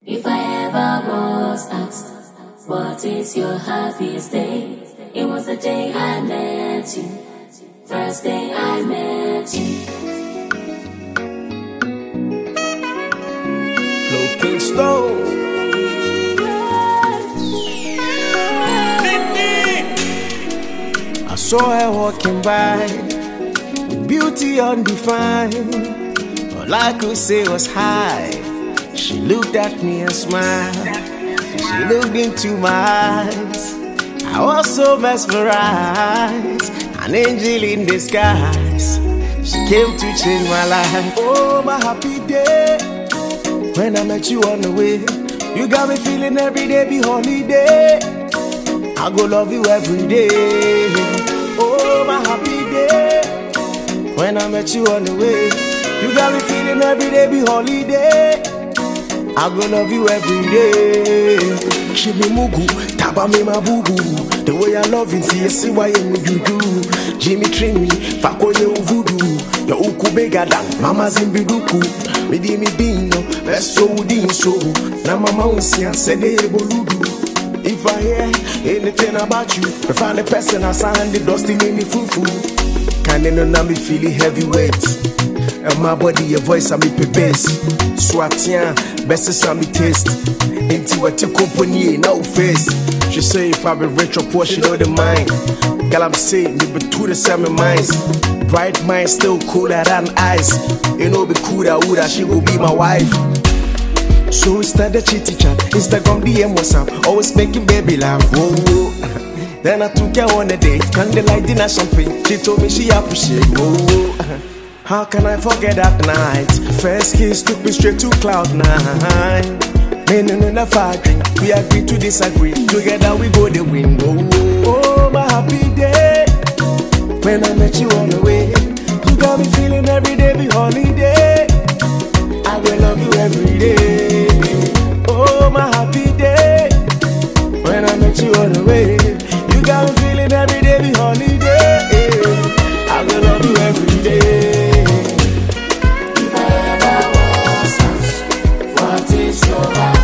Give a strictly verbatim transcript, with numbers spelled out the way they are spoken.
If I ever was asked, what is your happiest day? It was the day I met you. First day I met you. Flow Kingston. I saw her walking by with beauty undefined. All I could say was hi. She looked at me and smiled. She looked into my eyes. I was so mesmerized. An angel in disguise. She came to change my life. Oh, my happy day. When I met you on the way, you got me feeling every day be holiday. I go love you every day. Oh, my happy day. When I met you on the way, you got me feeling every day be holiday. I go love you every day. Shimi mugu, taba me my boo boo. The way I love you, see you see why you do. Jimmy Trini, fako ye voodoo. Your uku bigger than mama's in biduku. Me di me bino, best so udin so. Na mama unsia said they boludu. If I hear anything about you, I find a person I sign the dusty in me fufu. Kinda know now me feeling heavyweight. And my body, your voice, I me pe bass. Swatian, best is me taste. Into what your company, no face. She say if I be rich or poor, she know the mind. Girl, I'm saying, you be two the same minds. Bright mind, still cooler than ice. You know, be cooler, woulda, she will be my wife. So we started chitty chat, Instagram, D M, WhatsApp, always making baby laugh. Whoa, whoa. Then I took her on a date, candlelight dinner champagne. She told me she appreciate. Whoa, whoa. How can I forget that night? First kiss took me straight to cloud nine. Men in a fire drink, we agree to disagree. Together we go the window. Oh, my happy day. When I met you on the way, you got me feeling every day be holiday. I will love you every day. Oh, my happy day. When I met you on the way, you got me feeling every day be holiday. I will love you every day. If I ever was asked, what is your